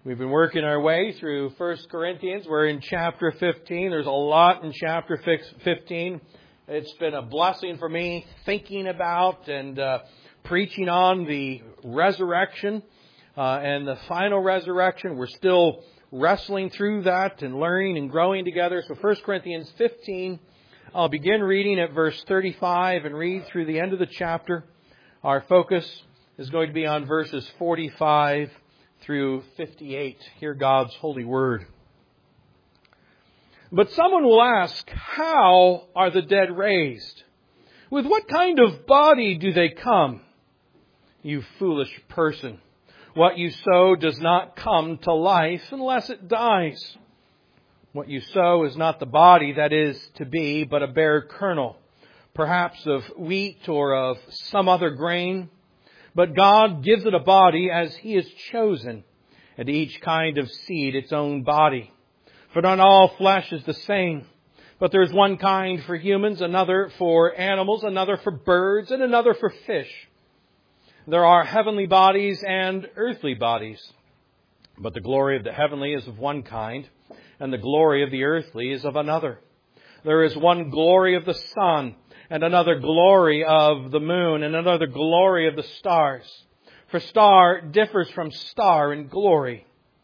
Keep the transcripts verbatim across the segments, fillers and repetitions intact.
We've been working our way through First Corinthians. We're in chapter fifteen. There's a lot in chapter fifteen. It's been a blessing for me thinking about and uh, preaching on the resurrection uh, and the final resurrection. We're still wrestling through that and learning and growing together. So First Corinthians fifteen, I'll begin reading at verse thirty-five and read through the end of the chapter. Our focus is going to be on verses forty-five through fifty-eight. Hear God's holy word. But someone will ask, how are the dead raised? With what kind of body do they come? You foolish person. What you sow does not come to life unless it dies. What you sow is not the body that is to be, but a bare kernel, perhaps of wheat or of some other grain. But God gives it a body as He has chosen, and to each kind of seed its own body. For not all flesh is the same, but there is one kind for humans, another for animals, another for birds, and another for fish. There are heavenly bodies and earthly bodies, but the glory of the heavenly is of one kind, and the glory of the earthly is of another. There is one glory of the sun, and another glory of the moon, and another glory of the stars. For star differs from star in glory.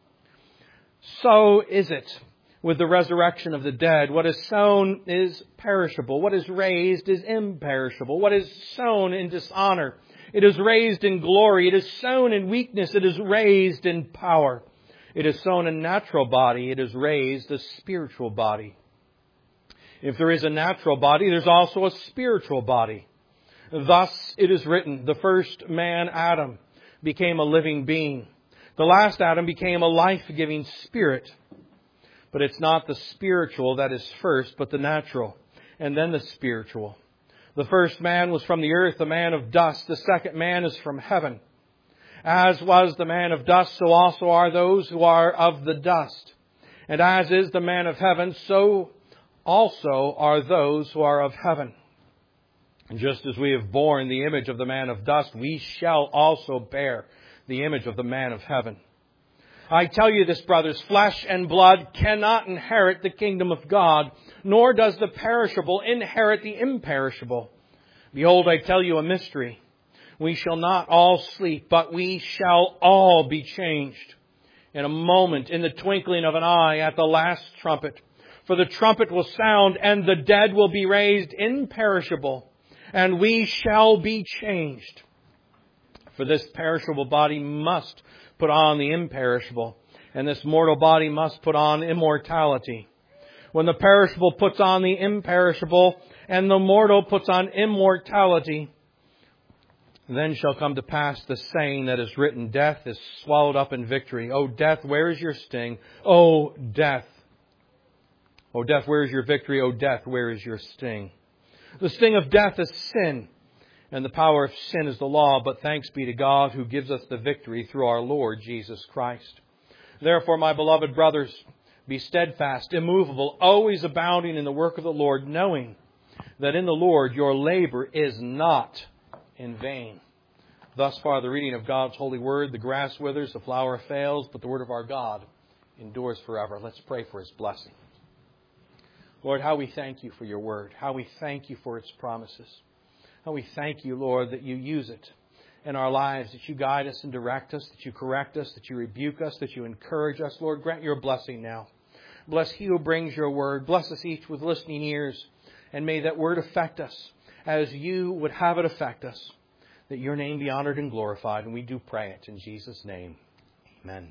So is it with the resurrection of the dead. What is sown is perishable. What is raised is imperishable. What is sown in dishonor, it is raised in glory. It is sown in weakness, it is raised in power. It is sown a natural body, it is raised a spiritual body. If there is a natural body, there's also a spiritual body. Thus it is written, the first man, Adam, became a living being. The last Adam became a life-giving spirit. But it's not the spiritual that is first, but the natural, and then the spiritual. The first man was from the earth, a man of dust. The second man is from heaven. As was the man of dust, so also are those who are of the dust. And as is the man of heaven, so also are those who are of heaven. And just as we have borne the image of the man of dust, we shall also bear the image of the man of heaven. I tell you this, brothers, flesh and blood cannot inherit the kingdom of God, nor does the perishable inherit the imperishable. Behold, I tell you a mystery. We shall not all sleep, but we shall all be changed. In a moment, in the twinkling of an eye, at the last trumpet. For the trumpet will sound, and the dead will be raised imperishable, and we shall be changed. For this perishable body must put on the imperishable, and this mortal body must put on immortality. When the perishable puts on the imperishable, and the mortal puts on immortality, then shall come to pass the saying that is written, death is swallowed up in victory. O death, where is your sting? O death. O death, where is your victory? O death, where is your sting? The sting of death is sin, and the power of sin is the law. But thanks be to God who gives us the victory through our Lord Jesus Christ. Therefore, my beloved brothers, be steadfast, immovable, always abounding in the work of the Lord, knowing that in the Lord your labor is not in vain. Thus far the reading of God's holy word. The grass withers, the flower fails, but the word of our God endures forever. Let's pray for His blessing. Lord, how we thank You for Your word. How we thank You for its promises. How we thank You, Lord, that You use it in our lives, that You guide us and direct us, that You correct us, that You rebuke us, that You encourage us. Lord, grant Your blessing now. Bless he who brings Your word. Bless us each with listening ears. And may that word affect us as You would have it affect us. That Your name be honored and glorified. And we do pray it in Jesus' name. Amen.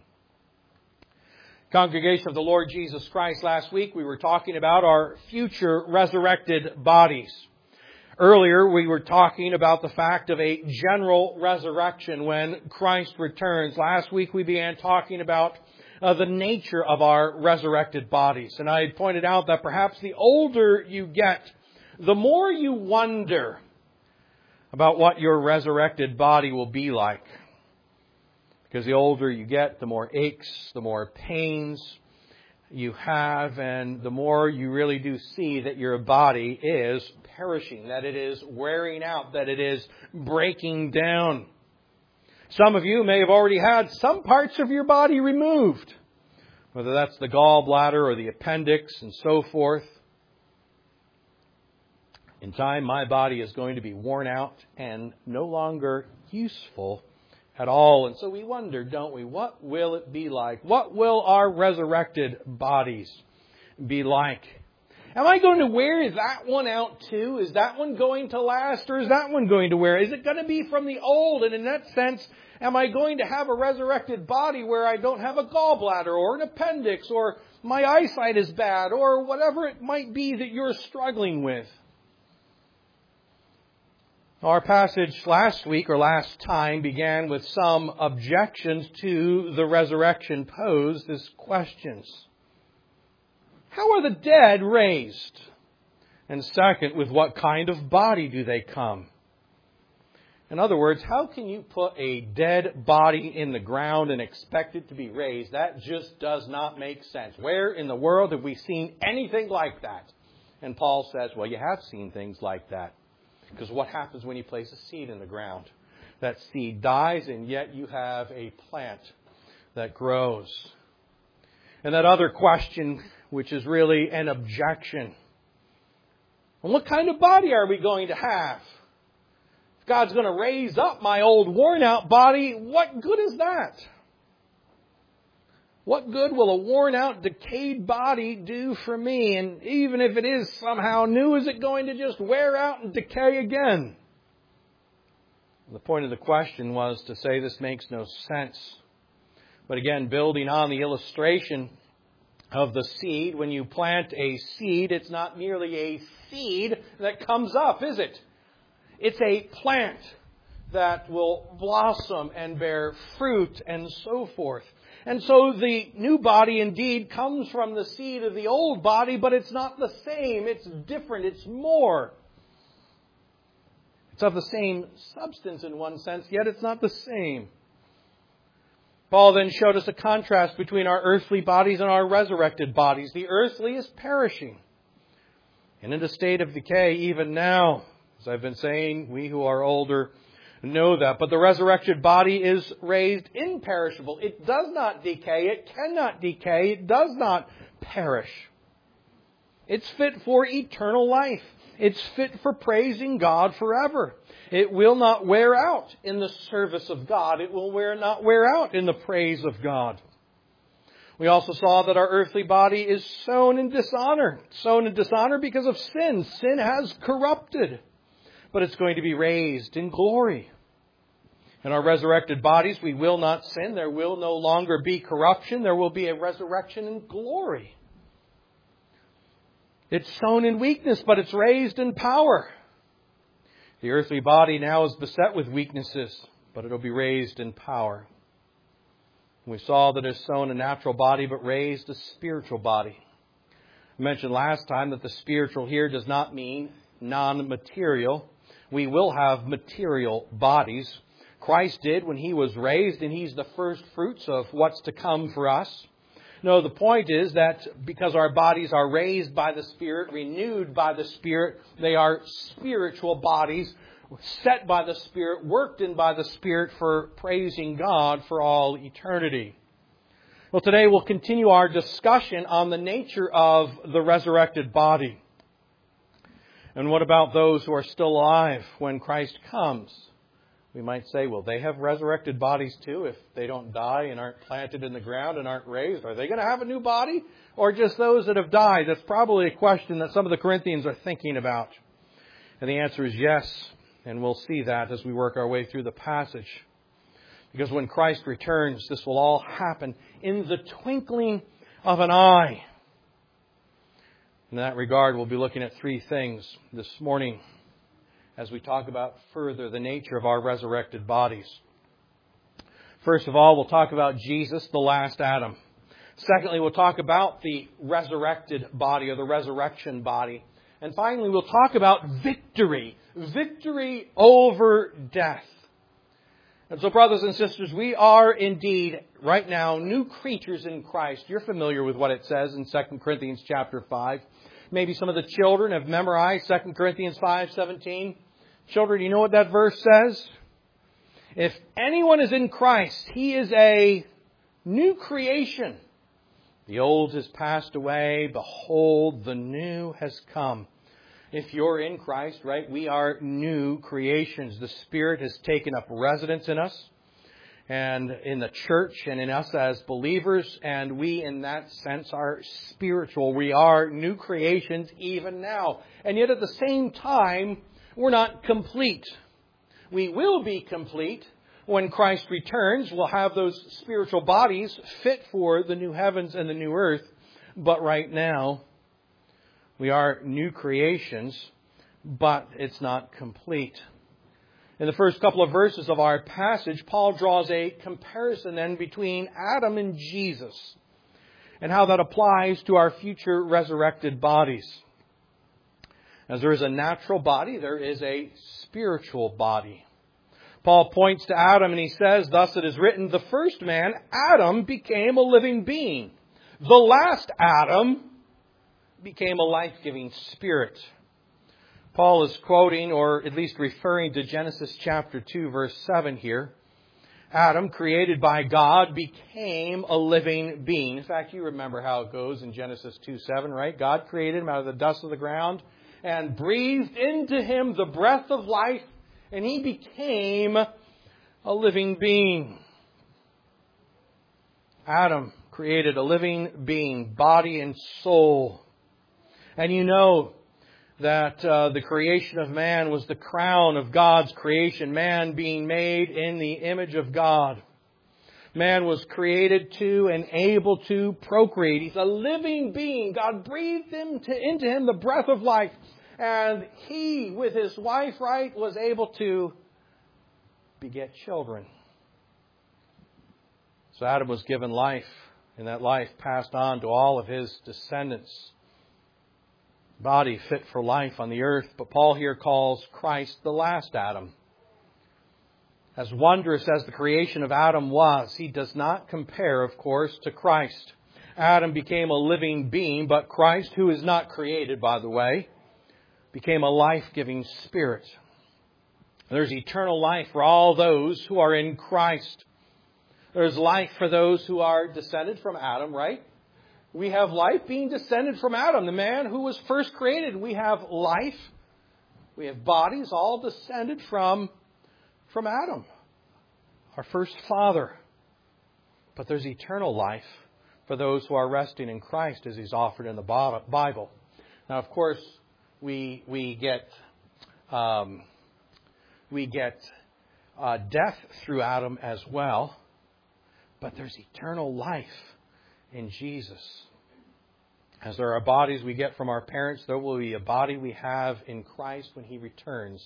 Congregation of the Lord Jesus Christ, last week we were talking about our future resurrected bodies. Earlier we were talking about the fact of a general resurrection when Christ returns. Last week we began talking about uh, the nature of our resurrected bodies. And I had pointed out that perhaps the older you get, the more you wonder about what your resurrected body will be like. Because the older you get, the more aches, the more pains you have, and the more you really do see that your body is perishing, that it is wearing out, that it is breaking down. Some of you may have already had some parts of your body removed, whether that's the gallbladder or the appendix and so forth. In time, my body is going to be worn out and no longer useful at all. And so we wonder, don't we, what will it be like? What will our resurrected bodies be like? Am I going to wear that one out too? Is that one going to last, or is that one going to wear? Is it going to be from the old? And in that sense, am I going to have a resurrected body where I don't have a gallbladder or an appendix, or my eyesight is bad, or whatever it might be that you're struggling with? Our passage last week or last time began with some objections to the resurrection posed as questions. How are the dead raised? And second, with what kind of body do they come? In other words, how can you put a dead body in the ground and expect it to be raised? That just does not make sense. Where in the world have we seen anything like that? And Paul says, well, you have seen things like that. Because what happens when you place a seed in the ground? That seed dies, and yet you have a plant that grows. And that other question, which is really an objection. And what kind of body are we going to have? If God's going to raise up my old worn-out body, what good is that? What good will a worn-out, decayed body do for me? And even if it is somehow new, is it going to just wear out and decay again? The point of the question was to say this makes no sense. But again, building on the illustration of the seed, when you plant a seed, it's not merely a seed that comes up, is it? It's a plant that will blossom and bear fruit and so forth. And so the new body indeed comes from the seed of the old body, but it's not the same. It's different. It's more. It's of the same substance in one sense, yet it's not the same. Paul then showed us a contrast between our earthly bodies and our resurrected bodies. The earthly is perishing and in a state of decay even now. As I've been saying, we who are older know that. But the resurrected body is raised imperishable. It does not decay. It cannot decay. It does not perish. It's fit for eternal life. It's fit for praising God forever. It will not wear out in the service of God. It will wear, not wear out in the praise of God. We also saw that our earthly body is sown in dishonor. Sown in dishonor because of sin. Sin has corrupted. But it's going to be raised in glory. In our resurrected bodies, we will not sin. There will no longer be corruption. There will be a resurrection in glory. It's sown in weakness, but it's raised in power. The earthly body now is beset with weaknesses, but it'll be raised in power. We saw that it's sown a natural body, but raised a spiritual body. I mentioned last time that the spiritual here does not mean non-material. We will have material bodies. Christ did when He was raised, and He's the first fruits of what's to come for us. No, the point is that because our bodies are raised by the Spirit, renewed by the Spirit, they are spiritual bodies, set by the Spirit, worked in by the Spirit for praising God for all eternity. Well, today we'll continue our discussion on the nature of the resurrected body. And what about those who are still alive when Christ comes? We might say, well, they have resurrected bodies too if they don't die and aren't planted in the ground and aren't raised. Are they going to have a new body? Or just those that have died? That's probably a question that some of the Corinthians are thinking about. And the answer is yes. And we'll see that as we work our way through the passage. Because when Christ returns, this will all happen in the twinkling of an eye. In that regard, we'll be looking at three things this morning as we talk about further the nature of our resurrected bodies. First of all, we'll talk about Jesus, the last Adam. Secondly, we'll talk about the resurrected body or the resurrection body. And finally, we'll talk about victory. Victory over death. And so, brothers and sisters, we are indeed right now new creatures in Christ. You're familiar with what it says in Second Corinthians chapter five. Maybe some of the children have memorized Second Corinthians five seventeen. Children, do you know what that verse says? If anyone is in Christ, he is a new creation. The old has passed away. Behold, the new has come. If you're in Christ, right, we are new creations. The Spirit has taken up residence in us and in the church and in us as believers. And we, in that sense, are spiritual. We are new creations even now. And yet at the same time, we're not complete. We will be complete when Christ returns. We'll have those spiritual bodies fit for the new heavens and the new earth. But right now, we are new creations, but it's not complete. In the first couple of verses of our passage, Paul draws a comparison then between Adam and Jesus and how that applies to our future resurrected bodies. As there is a natural body, there is a spiritual body. Paul points to Adam and he says, thus it is written, the first man, Adam, became a living being. The last Adam became a life-giving spirit. Paul is quoting, or at least referring to Genesis chapter two, verse seven here. Adam, created by God, became a living being. In fact, you remember how it goes in Genesis two seven, right? God created him out of the dust of the ground and breathed into him the breath of life, and he became a living being. Adam created a living being, body and soul. And you know that uh, the creation of man was the crown of God's creation, man being made in the image of God. Man was created to and able to procreate. He's a living being. God breathed him to, into him the breath of life. And he, with his wife, right, was able to beget children. So Adam was given life, and that life passed on to all of his descendants. Body fit for life on the earth. But Paul here calls Christ the last Adam. As wondrous as the creation of Adam was, he does not compare, of course, to Christ. Adam became a living being, but Christ, who is not created, by the way, became a life-giving spirit. There's eternal life for all those who are in Christ. There's life for those who are descended from Adam, right? We have life being descended from Adam, the man who was first created. We have life. We have bodies all descended from, from Adam, our first father. But there's eternal life for those who are resting in Christ as he's offered in the Bible. Now, of course, we we get um, we get uh, death through Adam as well. But there's eternal life in Jesus. As there are bodies we get from our parents, there will be a body we have in Christ when he returns.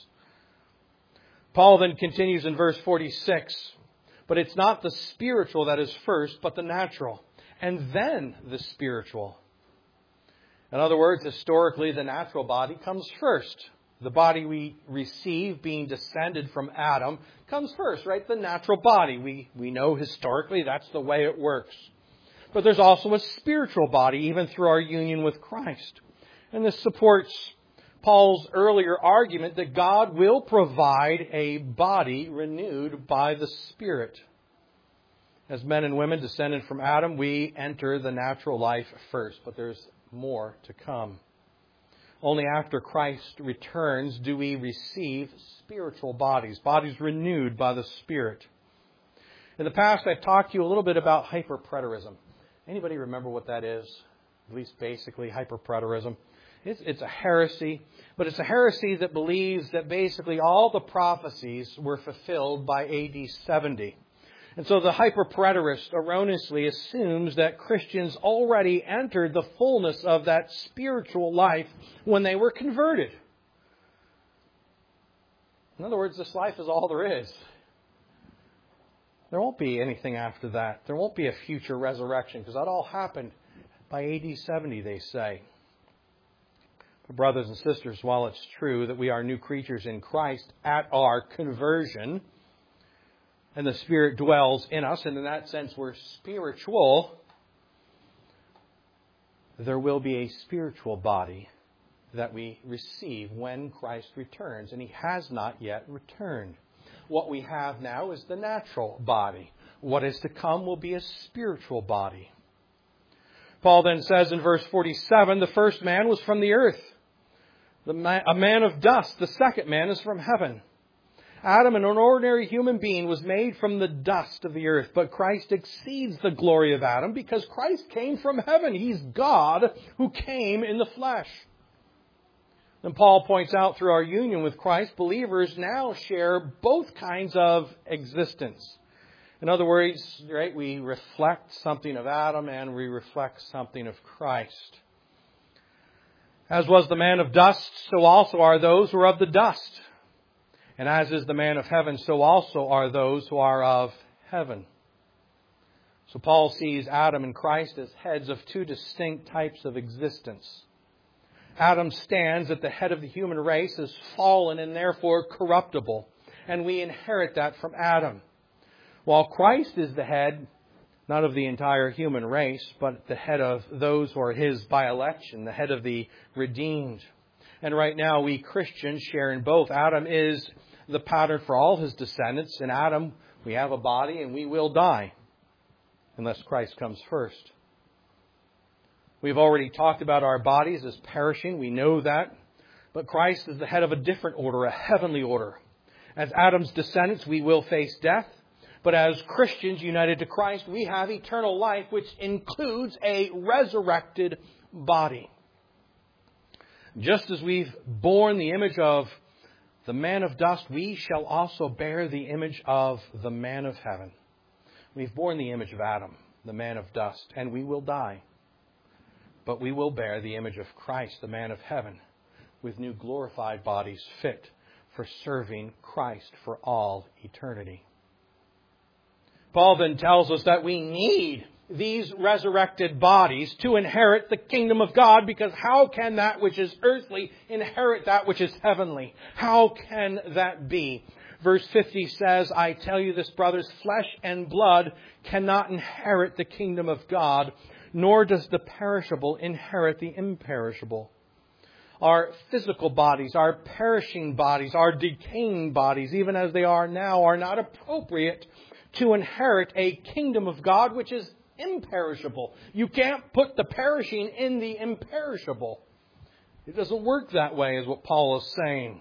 Paul then continues in verse forty-six. But it's not the spiritual that is first, but the natural, and then the spiritual. In other words, historically, the natural body comes first. The body we receive, being descended from Adam, comes first, right? The natural body. We, we know historically that's the way it works. But there's also a spiritual body, even through our union with Christ. And this supports Paul's earlier argument that God will provide a body renewed by the Spirit. As men and women descended from Adam, we enter the natural life first, but there's more to come. Only after Christ returns do we receive spiritual bodies, bodies renewed by the Spirit. In the past, I've talked to you a little bit about hyperpreterism. Anybody remember what that is? At least basically, hyperpreterism. It's, it's a heresy, but it's a heresy that believes that basically all the prophecies were fulfilled by A D seventy. And so the hyperpreterist erroneously assumes that Christians already entered the fullness of that spiritual life when they were converted. In other words, this life is all there is. There won't be anything after that. There won't be a future resurrection because that all happened by A D seventy, they say. But brothers and sisters, while it's true that we are new creatures in Christ at our conversion, and the Spirit dwells in us, and in that sense we're spiritual, there will be a spiritual body that we receive when Christ returns, and he has not yet returned. What we have now is the natural body. What is to come will be a spiritual body. Paul then says in verse forty-seven, the first man was from the earth, the man, a man of dust. The second man is from heaven. Adam, an ordinary human being, was made from the dust of the earth, but Christ exceeds the glory of Adam because Christ came from heaven. He's God who came in the flesh. And Paul points out through our union with Christ, believers now share both kinds of existence. In other words, right, we reflect something of Adam and we reflect something of Christ. As was the man of dust, so also are those who are of the dust. And as is the man of heaven, so also are those who are of heaven. So Paul sees Adam and Christ as heads of two distinct types of existence. Adam stands at the head of the human race as fallen and therefore corruptible. And we inherit that from Adam. While Christ is the head, not of the entire human race, but the head of those who are His by election, the head of the redeemed. And right now we Christians share in both. Adam is the pattern for all his descendants. In Adam, we have a body and we will die unless Christ comes first. We've already talked about our bodies as perishing. We know that. But Christ is the head of a different order, a heavenly order. As Adam's descendants, we will face death. But as Christians united to Christ, we have eternal life, which includes a resurrected body. Just as we've borne the image of the man of dust, we shall also bear the image of the man of heaven. We've borne the image of Adam, the man of dust, and we will die. But we will bear the image of Christ, the man of heaven, with new glorified bodies fit for serving Christ for all eternity. Paul then tells us that we need these resurrected bodies to inherit the kingdom of God, because how can that which is earthly inherit that which is heavenly? How can that be? Verse fifty says, I tell you this, brothers, flesh and blood cannot inherit the kingdom of God, nor does the perishable inherit the imperishable. Our physical bodies, our perishing bodies, our decaying bodies, even as they are now, are not appropriate to inherit a kingdom of God which is imperishable. You can't put the perishing in the imperishable. It doesn't work that way, is what Paul is saying.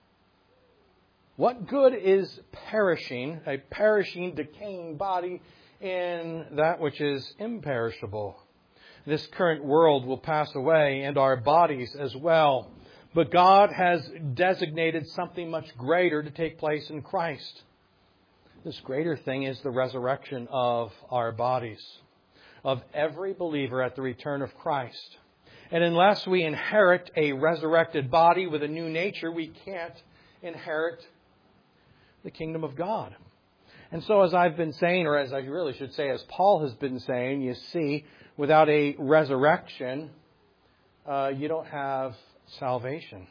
What good is perishing, a perishing, decaying body, in that which is imperishable? This current world will pass away, and our bodies as well. But God has designated something much greater to take place in Christ. This greater thing is the resurrection of our bodies, of every believer at the return of Christ. And unless we inherit a resurrected body with a new nature, we can't inherit the kingdom of God. And so, as I've been saying, or as I really should say, as Paul has been saying, you see, without a resurrection, uh, you don't have salvation.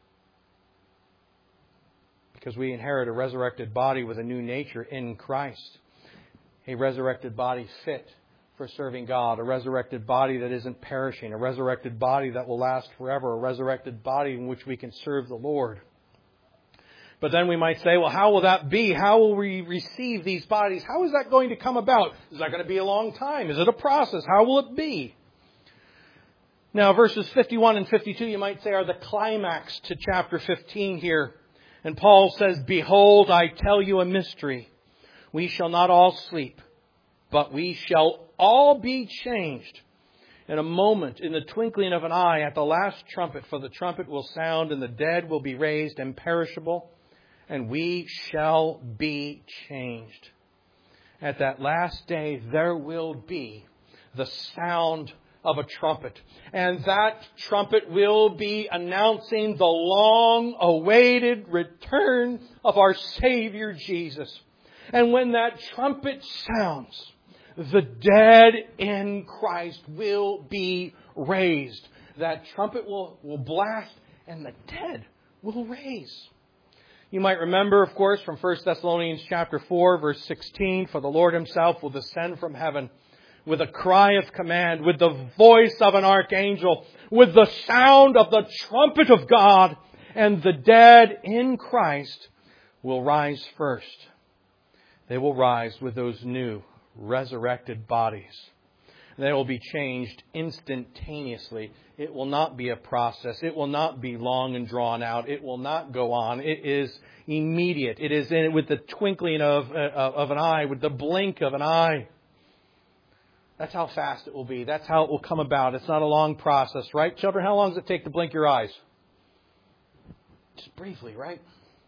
Because we inherit a resurrected body with a new nature in Christ. A resurrected body fit for serving God. A resurrected body that isn't perishing. A resurrected body that will last forever. A resurrected body in which we can serve the Lord. But then we might say, well, how will that be? How will we receive these bodies? How is that going to come about? Is that going to be a long time? Is it a process? How will it be? Now, verses fifty-one and fifty-two, you might say, are the climax to chapter fifteen here. And Paul says, behold, I tell you a mystery. We shall not all sleep, but we shall all be changed in a moment, in the twinkling of an eye, at the last trumpet. For the trumpet will sound, and the dead will be raised imperishable, and we shall be changed. At that last day, there will be the sound of a trumpet. And that trumpet will be announcing the long-awaited return of our Savior Jesus. And when that trumpet sounds, the dead in Christ will be raised. That trumpet will, will blast, and the dead will raise. You might remember, of course, from First Thessalonians chapter four, verse sixteen, for the Lord Himself will descend from heaven with a cry of command, with the voice of an archangel, with the sound of the trumpet of God, and the dead in Christ will rise first. They will rise with those new resurrected bodies. They will be changed instantaneously. It will not be a process. It will not be long and drawn out. It will not go on. It is immediate. It is in with the twinkling of, uh, of an eye, with the blink of an eye. That's how fast it will be. That's how it will come about. It's not a long process, right? Children, how long does it take to blink your eyes? Just briefly, right?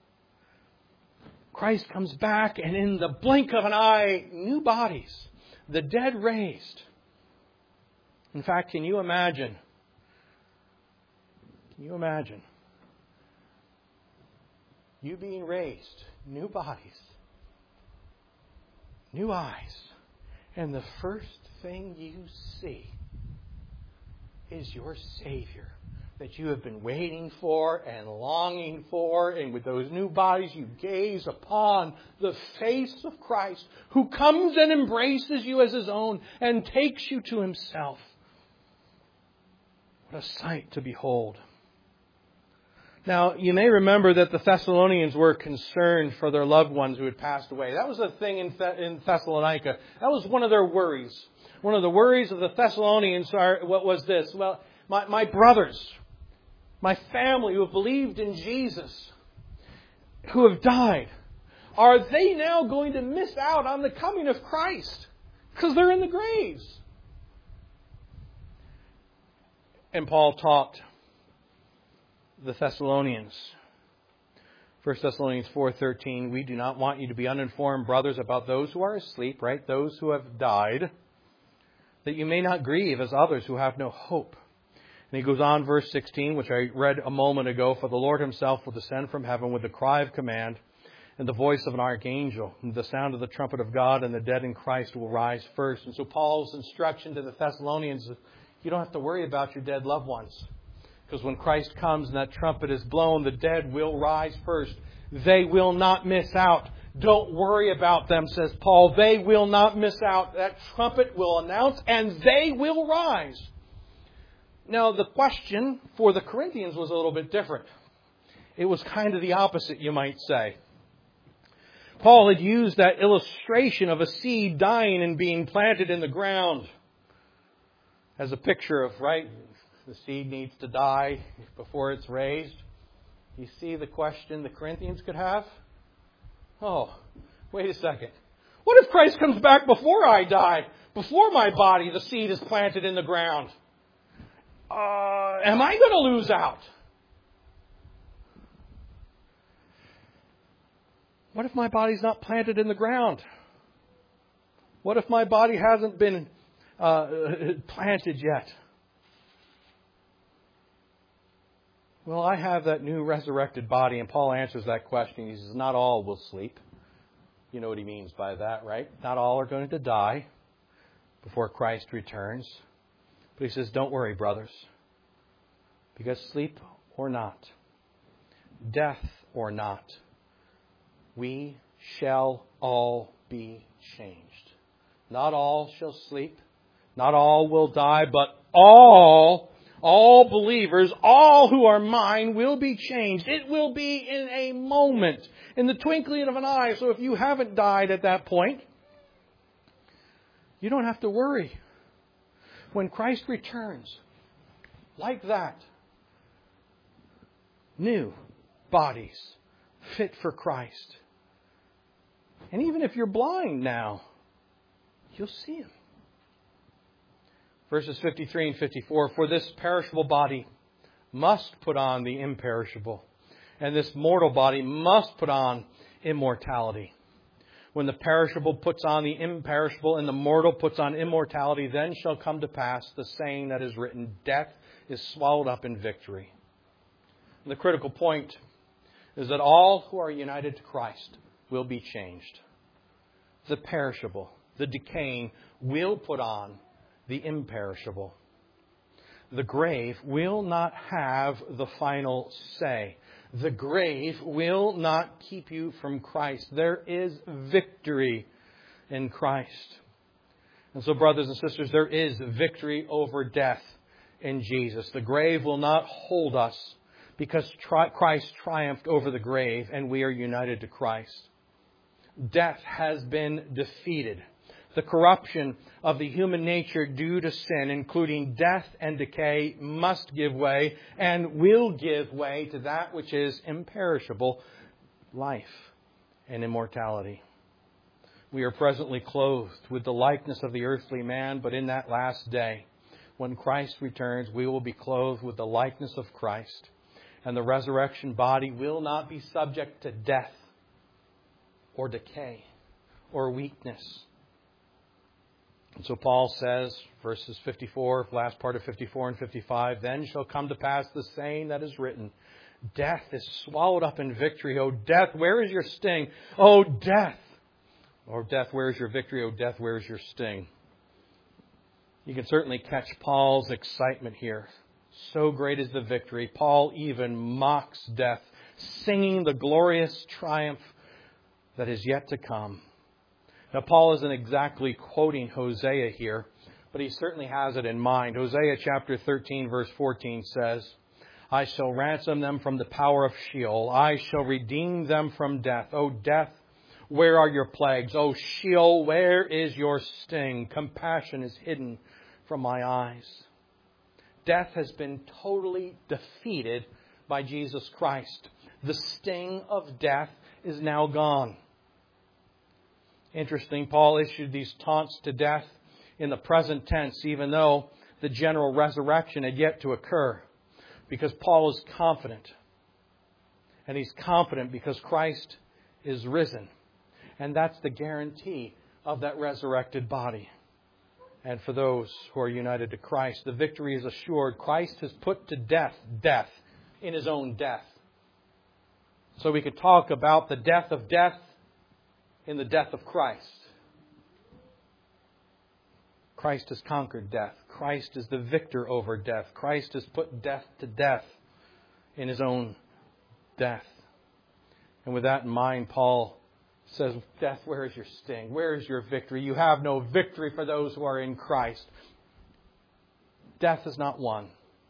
Christ comes back, and in the blink of an eye, new bodies, the dead raised. In fact, can you imagine? Can you imagine you being raised, new bodies, new eyes, and the first thing you see is your Savior that you have been waiting for and longing for, and with those new bodies you gaze upon the face of Christ, who comes and embraces you as His own and takes you to Himself. What a sight to behold. Now, you may remember that the Thessalonians were concerned for their loved ones who had passed away. That was a thing in, Th- in Thessalonica. That was one of their worries. One of the worries of the Thessalonians are, what was this? Well, my, my brothers, my family who have believed in Jesus, who have died, are they now going to miss out on the coming of Christ? Because they're in the graves. And Paul taught the Thessalonians, First Thessalonians four thirteen, we do not want you to be uninformed, brothers, about those who are asleep, right? Those who have died, that you may not grieve as others who have no hope. And he goes on, verse sixteen, which I read a moment ago, for the Lord Himself will descend from heaven with the cry of command and the voice of an archangel, and the sound of the trumpet of God, and the dead in Christ will rise first. And so Paul's instruction to the Thessalonians is, you don't have to worry about your dead loved ones. Because when Christ comes and that trumpet is blown, the dead will rise first. They will not miss out. Don't worry about them, says Paul. They will not miss out. That trumpet will announce and they will rise. Now, the question for the Corinthians was a little bit different. It was kind of the opposite, you might say. Paul had used that illustration of a seed dying and being planted in the ground as a picture of, right, the seed needs to die before it's raised. You see the question the Corinthians could have? Oh, wait a second. What if Christ comes back before I die? Before my body, the seed is planted in the ground? Uh, am I going to lose out? What if my body's not planted in the ground? What if my body hasn't been uh, planted yet? Well, I have that new resurrected body, and Paul answers that question. He says, not all will sleep. You know what he means by that, right? Not all are going to die before Christ returns. But he says, don't worry, brothers, because sleep or not, death or not, we shall all be changed. Not all shall sleep, not all will die, but all All believers, all who are mine, will be changed. It will be in a moment, in the twinkling of an eye. So if you haven't died at that point, you don't have to worry. When Christ returns, like that, new bodies fit for Christ. And even if you're blind now, you'll see Him. Verses fifty-three and fifty-four, for this perishable body must put on the imperishable, and this mortal body must put on immortality. When the perishable puts on the imperishable and the mortal puts on immortality, then shall come to pass the saying that is written, death is swallowed up in victory. And the critical point is that all who are united to Christ will be changed. The perishable, the decaying, will put on the imperishable. The grave will not have the final say. The grave will not keep you from Christ. There is victory in Christ. And so, brothers and sisters, there is victory over death in Jesus. The grave will not hold us because tri- Christ triumphed over the grave and we are united to Christ. Death has been defeated. The corruption of the human nature due to sin, including death and decay, must give way and will give way to that which is imperishable, life and immortality. We are presently clothed with the likeness of the earthly man, but in that last day, when Christ returns, we will be clothed with the likeness of Christ. And the resurrection body will not be subject to death or decay or weakness. And so Paul says, verses fifty-four, last part of fifty-four and fifty-five, then shall come to pass the saying that is written, death is swallowed up in victory. O death, where is your sting? O death! Or death, where is your victory? O death, where is your sting? You can certainly catch Paul's excitement here. So great is the victory. Paul even mocks death, singing the glorious triumph that is yet to come. Now, Paul isn't exactly quoting Hosea here, but he certainly has it in mind. Hosea chapter thirteen, verse fourteen says, I shall ransom them from the power of Sheol. I shall redeem them from death. O death, where are your plagues? O Sheol, where is your sting? Compassion is hidden from my eyes. Death has been totally defeated by Jesus Christ. The sting of death is now gone. Interesting, Paul issued these taunts to death in the present tense, even though the general resurrection had yet to occur, because Paul is confident. And he's confident because Christ is risen. And that's the guarantee of that resurrected body. And for those who are united to Christ, the victory is assured. Christ has put to death death in His own death. So we could talk about the death of death in the death of Christ. Christ has conquered death. Christ is the victor over death. Christ has put death to death in His own death. And with that in mind, Paul says, death, where is your sting? Where is your victory? You have no victory for those who are in Christ. Death is not won.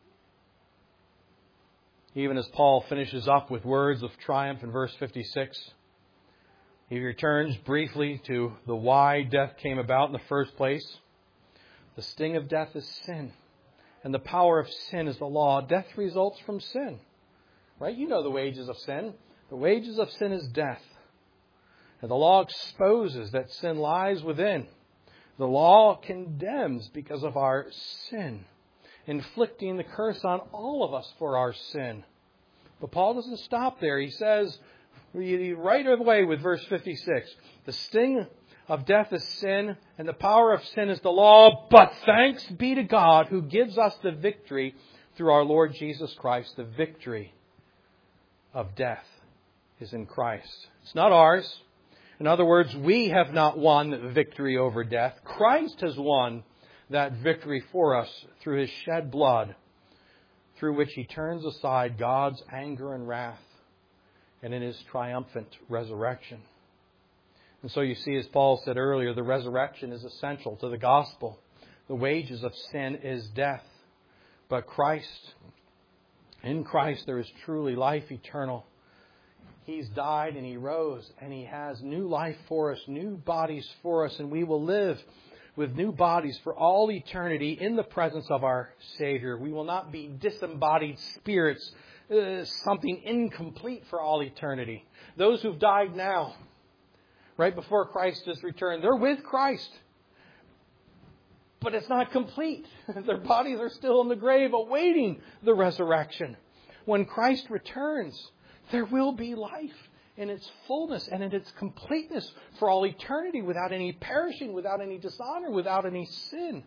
Even as Paul finishes up with words of triumph in verse fifty-six, he returns briefly to the why death came about in the first place. The sting of death is sin, and the power of sin is the law. Death results from sin. Right? You know the wages of sin. The wages of sin is death. And the law exposes that sin lies within. The law condemns because of our sin, inflicting the curse on all of us for our sin. But Paul doesn't stop there. He says, right away with verse fifty-six, the sting of death is sin, and the power of sin is the law. But thanks be to God who gives us the victory through our Lord Jesus Christ. The victory of death is in Christ. It's not ours. In other words, we have not won victory over death. Christ has won that victory for us through His shed blood, through which He turns aside God's anger and wrath, and in His triumphant resurrection. And so you see, as Paul said earlier, the resurrection is essential to the gospel. The wages of sin is death. But Christ, in Christ there is truly life eternal. He's died and He rose, and He has new life for us, new bodies for us, and we will live with new bodies for all eternity in the presence of our Savior. We will not be disembodied spirits, uh, something incomplete for all eternity. Those who've died now, right before Christ has returned, they're with Christ. But it's not complete. Their bodies are still in the grave awaiting the resurrection. When Christ returns, there will be life in its fullness and in its completeness for all eternity, without any perishing, without any dishonor, without any sin.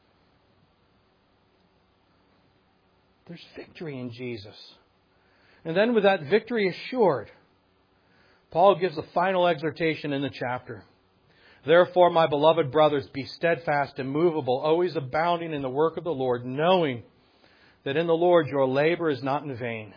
There's victory in Jesus. And then with that victory assured, Paul gives a final exhortation in the chapter. Therefore, my beloved brothers, be steadfast, immovable, always abounding in the work of the Lord, knowing that in the Lord your labor is not in vain.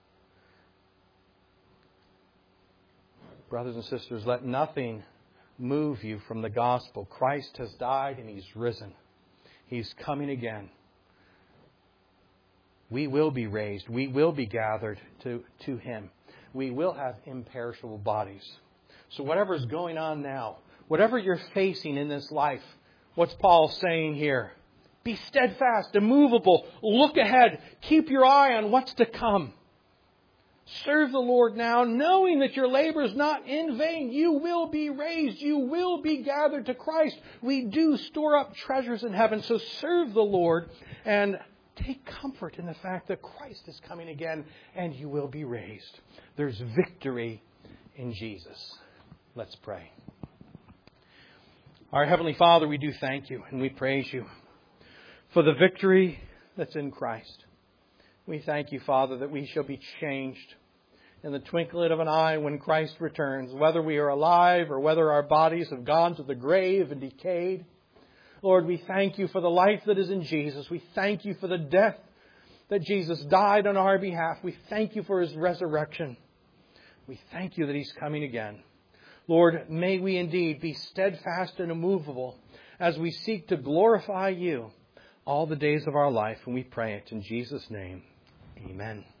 Brothers and sisters, let nothing move you from the gospel. Christ has died and He's risen. He's coming again. we will be raised. We will be gathered to, to Him. We will have imperishable bodies. So whatever's going on now, whatever you're facing in this life, what's Paul saying here? Be steadfast, immovable, look ahead, keep your eye on what's to come. Serve the Lord now, knowing that your labor is not in vain. You will be raised. You will be gathered to Christ. We do store up treasures in heaven. So serve the Lord and take comfort in the fact that Christ is coming again and you will be raised. There's victory in Jesus. Let's pray. Our Heavenly Father, we do thank you and we praise you for the victory that's in Christ. We thank you, Father, that we shall be changed in the twinkling of an eye when Christ returns, whether we are alive or whether our bodies have gone to the grave and decayed. Lord, we thank you for the life that is in Jesus. We thank you for the death that Jesus died on our behalf. We thank you for His resurrection. We thank you that He's coming again. Lord, may we indeed be steadfast and immovable as we seek to glorify you all the days of our life. And we pray it in Jesus' name. Amen.